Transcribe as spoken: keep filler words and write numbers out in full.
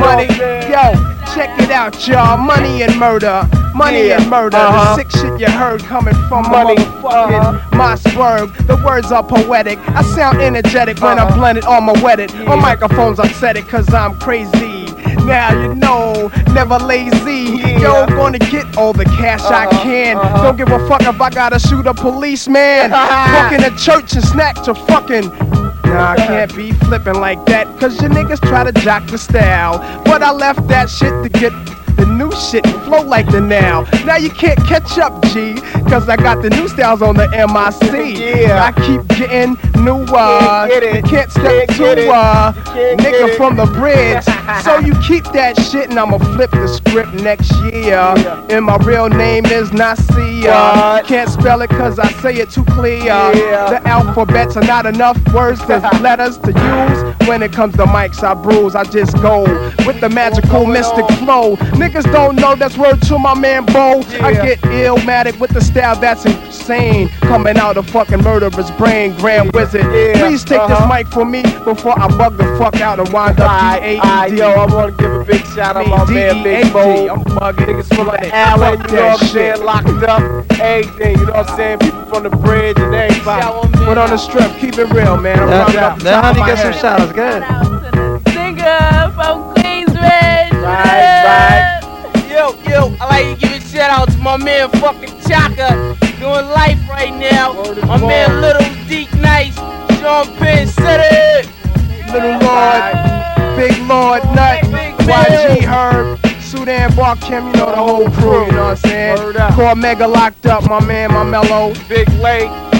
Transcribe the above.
Money, yo, check it out, y'all. Money and murder. Money Yeah. and murder. Uh-huh. The sick shit you heard coming from Money. a motherfucking Uh-huh. my swerve. The words are poetic. I sound energetic when Uh-huh. I'm blended on my wedded. Yeah. On microphones, I said it cause I'm crazy. Now you know, never lazy. Yeah. Yo, gonna get all the cash I Uh-huh. can. Uh-huh. Don't give a fuck if I gotta shoot a policeman. Walk in a church and snatch a fucking. Nah, I can't be flipping like that, cause your niggas try to jock the style. But I left that shit to get the new shit flow like the now. Now you can't catch up, G, cause I got the new styles on the M I C. Yeah. I keep getting newer. Can't get it. You can't step Can't get to it. uh, Can't get nigga it. from the bridge. So you keep that shit and I'ma flip the script next year. Yeah. And my real name is Nasir. What? Can't spell it cause I say it too clear. Yeah. The alphabets are not enough words to letters to use. When it comes to mics, I bruise. I just go with the magical mystic flow. Niggas don't know that's word to my man Bo. I Yeah. get illmatic with the style that's insane. Coming out of fucking murderer's brain, grand wizard. Yeah. Please take Uh-huh. this mic from me before I bug the fuck out and wind up Alright, D A alright, E D. yo, I wanna give a big shout out my man Big Bo. I'm bugging. Niggas from Fuck the Allen, you know that what I'm shit. saying, locked up, everything, you know what I'm saying, people from the bridge and everybody. Put on the strip, keep it real, man. I'm Let, running up the let top of honey my get some head. shout outs. Good. Shout out to the singer from Queensbridge. Right, right. Yo, yo, I like to give a shout out to my man fucking Chaka, doing life right now. Word is My born. man Little Deep Nice, Sean Penn City. Little Lord, Big Lord, Nut, Big Y G Bill. Herb, Sudan Bar Kim, you know the whole crew, you know what I'm saying? Word up. Core Mega locked up, my man, my mellow. Big Lake.